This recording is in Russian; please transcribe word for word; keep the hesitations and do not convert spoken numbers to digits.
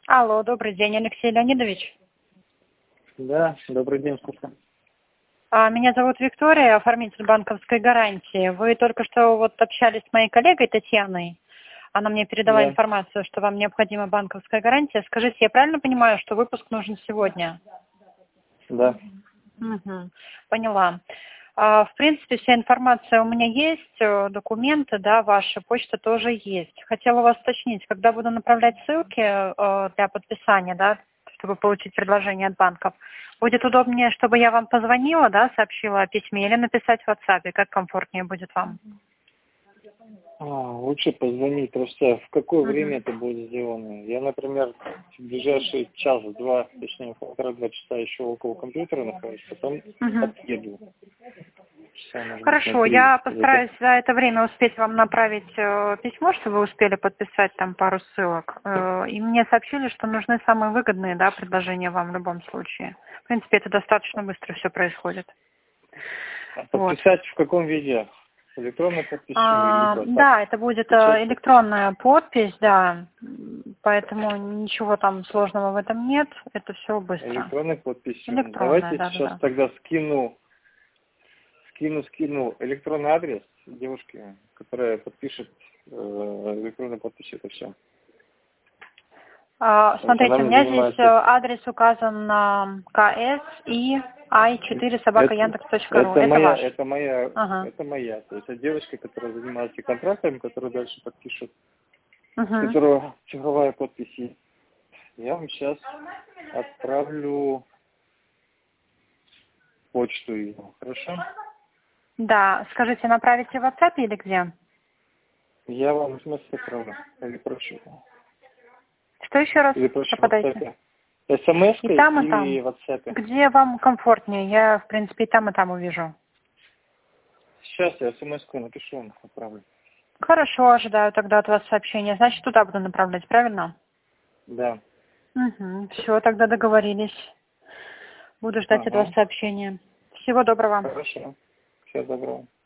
Алло, добрый день, Алексей Леонидович. Да, добрый день, слушаю. А, Меня зовут Виктория, оформитель банковской гарантии. Вы только что вот общались с моей коллегой Татьяной. Она мне передала Да, информацию, что вам необходима банковская гарантия. Скажите, я правильно понимаю, что выпуск нужен сегодня? да. Угу, поняла. А, В принципе, вся информация у меня есть, э, документы, да, ваша почта тоже есть. Хотела вас уточнить, когда буду направлять ссылки э, для подписания, да, чтобы получить предложение от банков, будет удобнее, чтобы я вам позвонила, да, сообщила о письме, или написать в WhatsApp, как комфортнее будет вам? А, лучше позвонить, просто в какое время Угу. это будет сделано. Я, например, в ближайший час-два, точнее полтора-два часа еще около компьютера нахожусь, потом Угу. отъеду. Часа, может быть, на Хорошо, три. я где-то. постараюсь за это время успеть вам направить э, письмо, чтобы вы успели подписать там пару ссылок. Э, и мне сообщили, что нужны самые выгодные, да, предложения вам в любом случае. В принципе, это достаточно быстро все происходит. А Вот. подписать в каком виде? Электронной подписью или А, вот так? да, это будет э, Печатью? электронная подпись, да, М, поэтому ничего там сложного в этом нет, это все быстро. Электронной подписью. Электронная, Давайте сейчас да-да-да. тогда скину, скину, скину электронный адрес девушки, которая подпишет э, электронной подписью это все. А, Потому что она Смотрите, у мне меня здесь э, занимается. адрес указан на КС и ай четыре собака Это, яндекс точка ру. это Это моя, ваш? это моя, Ага. это моя. То есть это девочка, которая занимается контрактами, которая дальше подпишет, с Угу. которого цифровая подпись есть. Я вам сейчас отправлю почту ее. Хорошо? Да, скажите, направите в WhatsApp или где? Я вам смс отправлю. Или проще. Что еще раз Или проще в попадайте? WhatsApp. И СМС-кой там, и или там. в WhatsApp. Где вам комфортнее? Я, в принципе, и там, и там увижу. Сейчас я смс-ку напишу, вам отправлю. Хорошо, ожидаю тогда от вас сообщения. Значит, туда буду направлять, правильно? Да. Угу. Все, тогда договорились. Буду ждать от вас Ага. сообщения. Всего доброго. Хорошо. Всего доброго.